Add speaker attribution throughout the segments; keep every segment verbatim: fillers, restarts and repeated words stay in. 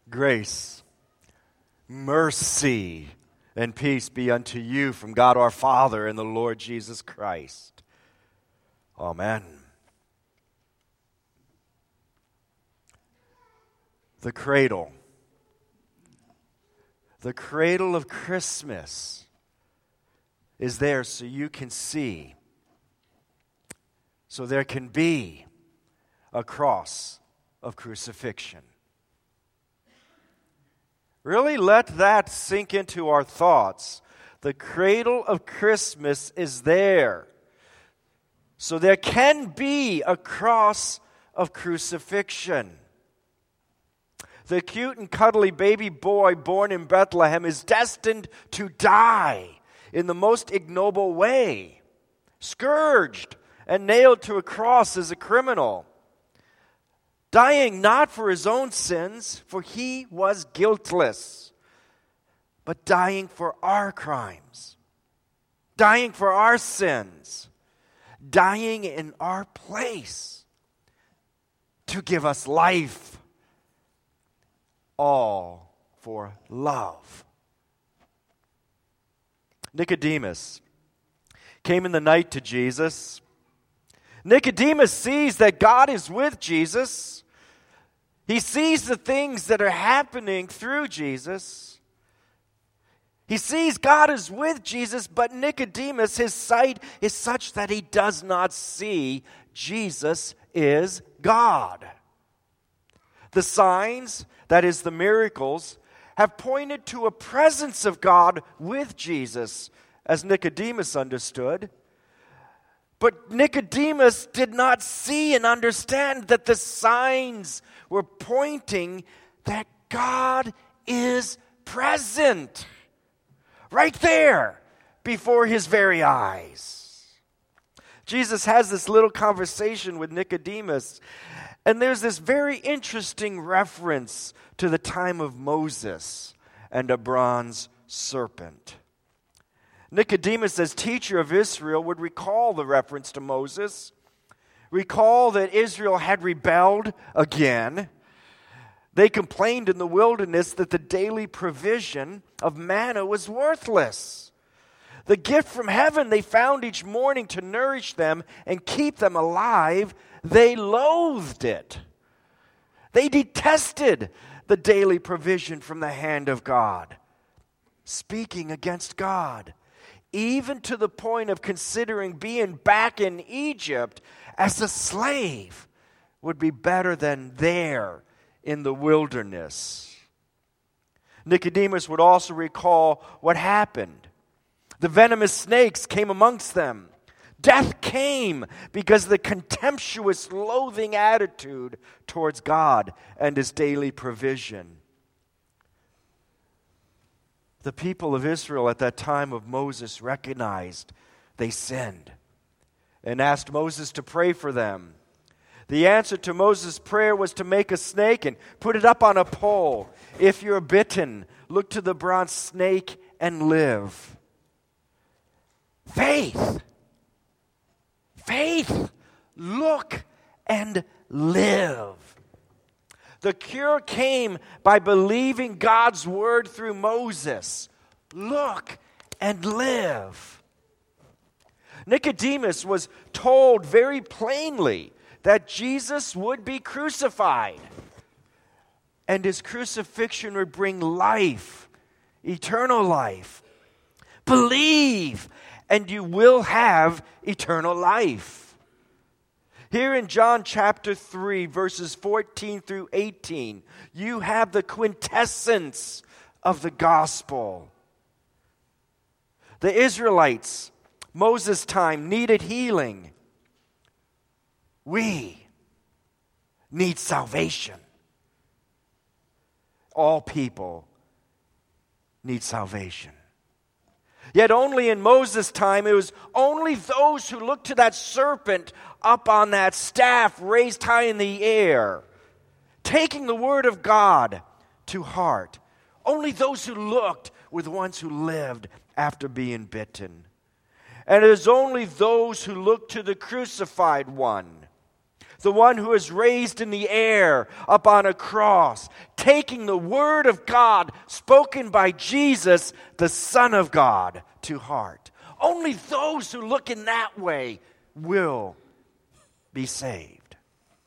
Speaker 1: Grace, mercy, and peace be unto you from God our Father and the Lord Jesus Christ. Amen. The cradle. The cradle of Christmas is there so you can see. So there can be a cross of crucifixion. Really let that sink into our thoughts. The cradle of Christmas is there. So there can be a cross of crucifixion. The cute and cuddly baby boy born in Bethlehem is destined to die in the most ignoble way, scourged and nailed to a cross as a criminal. Dying not for his own sins, for he was guiltless, but dying for our crimes, dying for our sins, dying in our place to give us life, all for love. Nicodemus came in the night to Jesus. Nicodemus sees that God is with Jesus. He sees the things that are happening through Jesus. He sees God is with Jesus, but Nicodemus, his sight is such that he does not see Jesus is God. The signs, that is the miracles, have pointed to a presence of God with Jesus, as Nicodemus understood. But Nicodemus did not see and understand that the signs were pointing that God is present right there before his very eyes. Jesus has this little conversation with Nicodemus, and there's this very interesting reference to the time of Moses and a bronze serpent. Nicodemus, as teacher of Israel, would recall the reference to Moses, recall that Israel had rebelled again. They complained in the wilderness that the daily provision of manna was worthless. The gift from heaven they found each morning to nourish them and keep them alive, they loathed it. They detested the daily provision from the hand of God, speaking against God, even to the point of considering being back in Egypt as a slave would be better than there in the wilderness. Nicodemus would also recall what happened. The venomous snakes came amongst them. Death came because of the contemptuous, loathing attitude towards God and his daily provision. The people of Israel at that time of Moses recognized they sinned and asked Moses to pray for them. The answer to Moses' prayer was to make a snake and put it up on a pole. If you're bitten, look to the bronze snake and live. Faith. Faith. Look and live. The cure came by believing God's word through Moses. Look and live. Nicodemus was told very plainly that Jesus would be crucified, and his crucifixion would bring life, eternal life. Believe, and you will have eternal life. Here in John chapter three, verses fourteen through eighteen, you have the quintessence of the gospel. The Israelites, Moses' time, needed healing. We need salvation. All people need salvation. Yet only in Moses' time, it was only those who looked to that serpent up on that staff raised high in the air, taking the word of God to heart. Only those who looked were the ones who lived after being bitten. And it is only those who look to the crucified one, the one who is raised in the air up on a cross, taking the word of God spoken by Jesus, the Son of God, to heart. Only those who look in that way will be saved.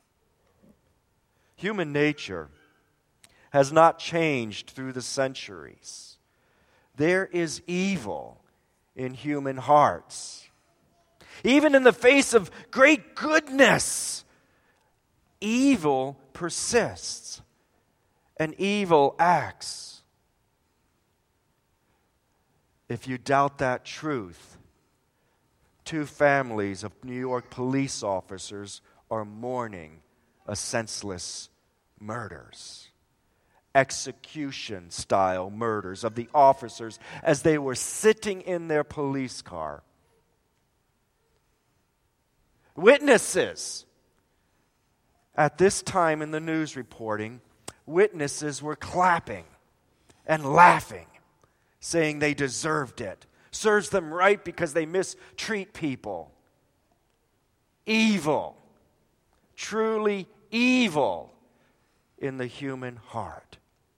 Speaker 1: Human nature has not changed through the centuries. There is evil in human hearts. Even in the face of great goodness, evil persists and evil acts. If you doubt that truth, two families of New York police officers are mourning a senseless murders. Execution-style murders of the officers as they were sitting in their police car. Witnesses. At this time in the news reporting, witnesses were clapping and laughing, saying they deserved it. Serves them right because they mistreat people. Evil. Truly evil in the human heart.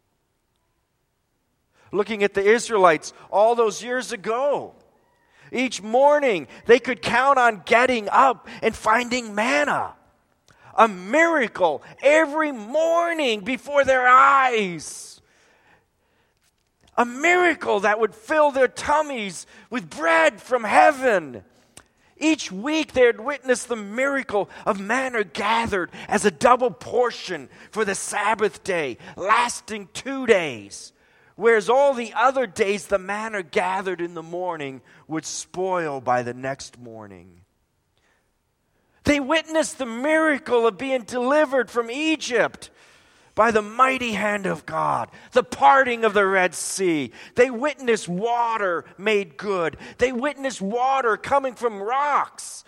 Speaker 1: Looking at the Israelites all those years ago, each morning they could count on getting up and finding manna. A miracle every morning before their eyes. A miracle that would fill their tummies with bread from heaven. Each week they had witnessed the miracle of manna gathered as a double portion for the Sabbath day, lasting two days. Whereas all the other days the manna gathered in the morning would spoil by the next morning. They witnessed the miracle of being delivered from Egypt by the mighty hand of God, the parting of the Red Sea. They witnessed water made good. They witnessed water coming from rocks.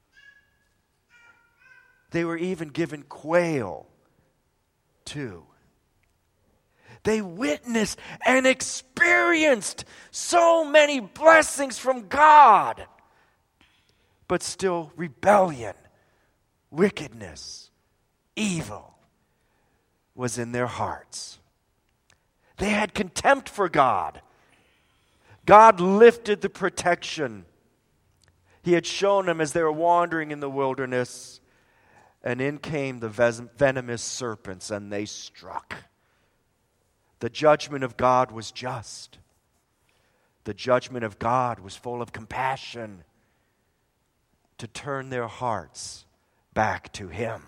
Speaker 1: They were even given quail, too. They witnessed and experienced so many blessings from God. But still rebellion, wickedness, evil was in their hearts. They had contempt for God. God lifted the protection He had shown them as they were wandering in the wilderness, and in came the venomous serpents, and they struck. The judgment of God was just. The judgment of God was full of compassion to turn their hearts back to Him.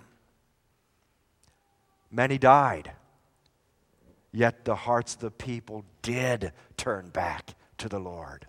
Speaker 1: Many died, yet the hearts of the people did turn back to the Lord.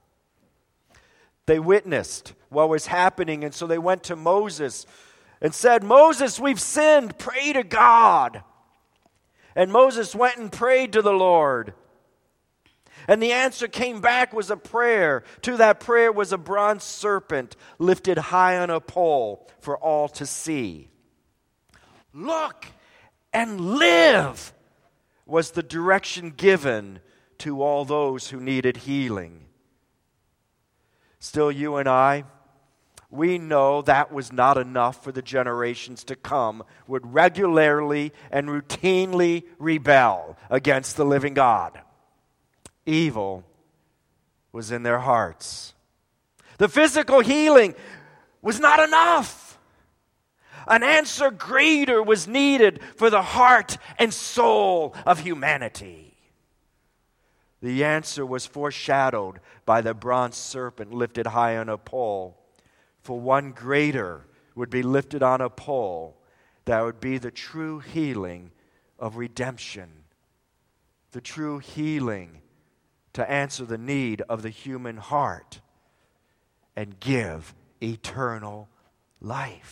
Speaker 1: They witnessed what was happening, and so they went to Moses and said, "Moses, we've sinned. Pray to God." And Moses went and prayed to the Lord. And the answer came back was a prayer. To that prayer was a bronze serpent lifted high on a pole for all to see. Look and live was the direction given to all those who needed healing. Still, you and I, we know that was not enough for the generations to come would regularly and routinely rebel against the living God. Evil was in their hearts. The physical healing was not enough. An answer greater was needed for the heart and soul of humanity. The answer was foreshadowed by the bronze serpent lifted high on a pole. For one greater would be lifted on a pole that would be the true healing of redemption, the true healing to answer the need of the human heart and give eternal life.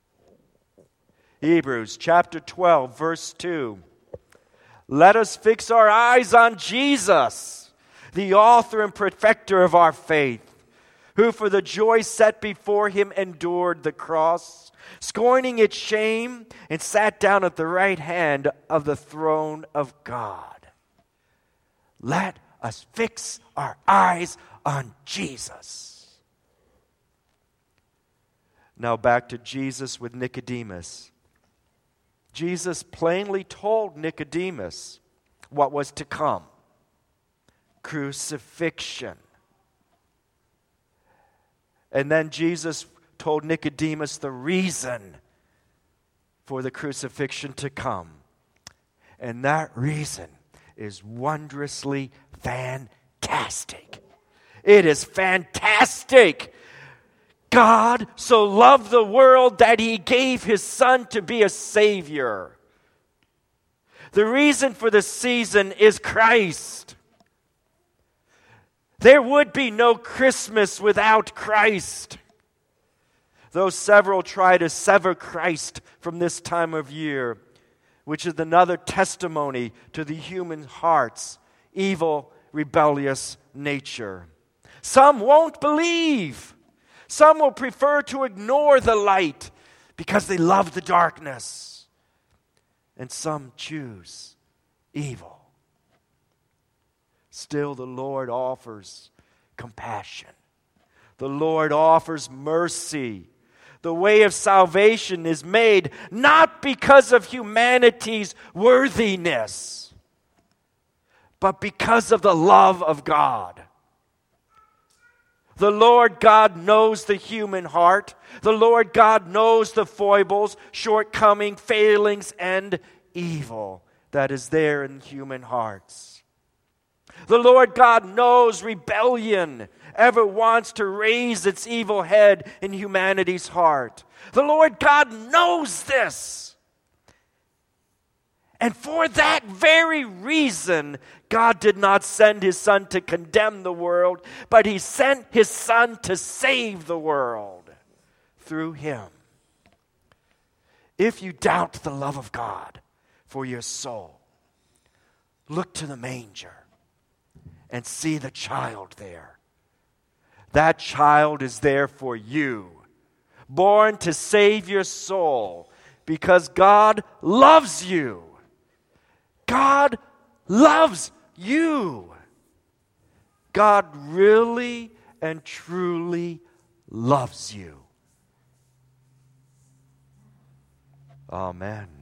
Speaker 1: Hebrews chapter twelve, verse two. Let us fix our eyes on Jesus, the author and perfecter of our faith, who for the joy set before him endured the cross, scorning its shame, and sat down at the right hand of the throne of God. Let us fix our eyes on Jesus. Now back to Jesus with Nicodemus. Jesus plainly told Nicodemus what was to come. Crucifixion. And then Jesus told Nicodemus the reason for the crucifixion to come. And that reason is wondrously fantastic. It is fantastic. God so loved the world that He gave His Son to be a Savior. The reason for the season is Christ. There would be no Christmas without Christ. Though several try to sever Christ from this time of year, which is another testimony to the human heart's evil, rebellious nature. Some won't believe. Some will prefer to ignore the light because they love the darkness. And some choose evil. Still, the Lord offers compassion. The Lord offers mercy. The way of salvation is made not because of humanity's worthiness, but because of the love of God. The Lord God knows the human heart. The Lord God knows the foibles, shortcomings, failings, and evil that is there in human hearts. The Lord God knows rebellion ever wants to raise its evil head in humanity's heart. The Lord God knows this. And for that very reason, God did not send His Son to condemn the world, but He sent His Son to save the world through Him. If you doubt the love of God for your soul, look to the manger and see the child there. That child is there for you, born to save your soul, because God loves you. God loves you. God really and truly loves you. Amen.